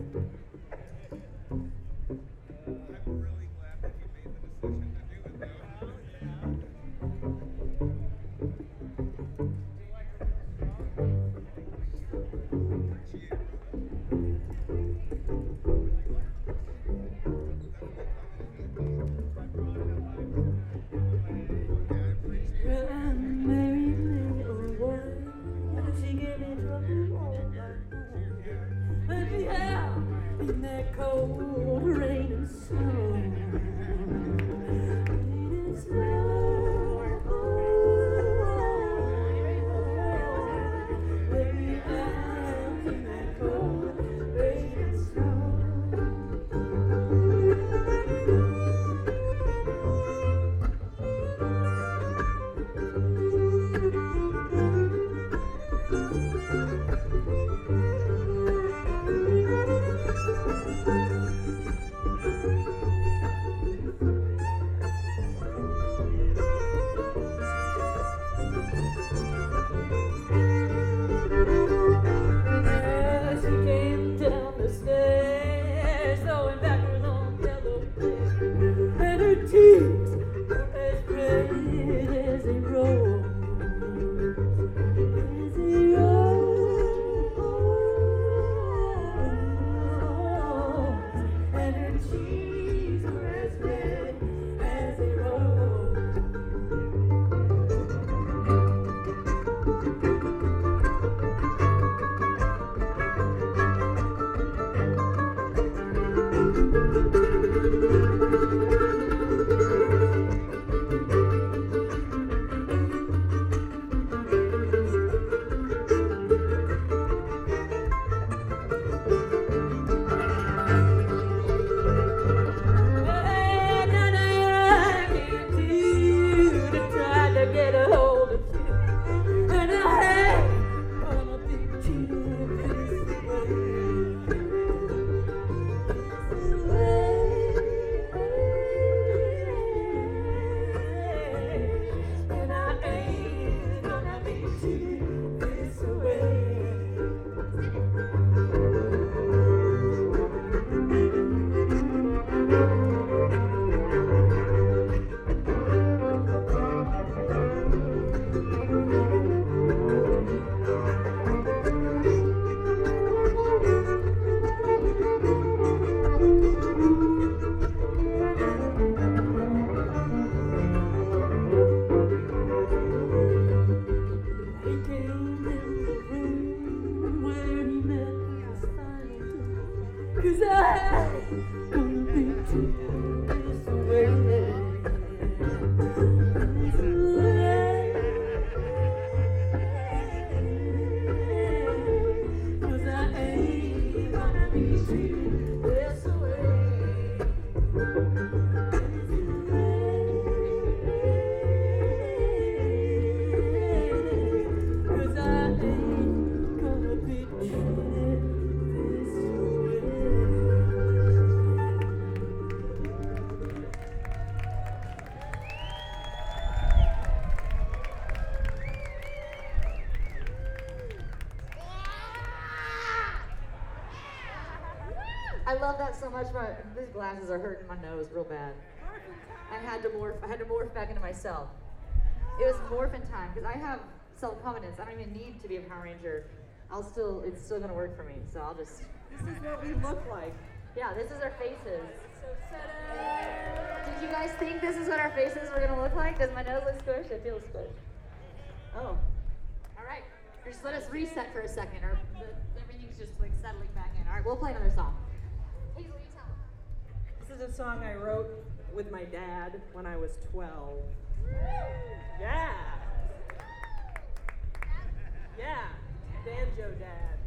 I love that so much. These glasses are hurting my nose real bad. I had to morph back into myself. It was morphin' time because I have self-confidence. I don't even need to be a Power Ranger. It's still gonna work for me. So I'll just. This is what we look like. Yeah, this is our faces. So ta-da! Did you guys think this is what our faces were gonna look like? Does my nose look squished? It feels squished. Oh. All right. Just let us reset for a second, or everything's just like settling back in. All right, we'll play another song. Hazel, you tell them. This is a song I wrote with my dad when I was 12. Yeah. Yeah. Banjo dad.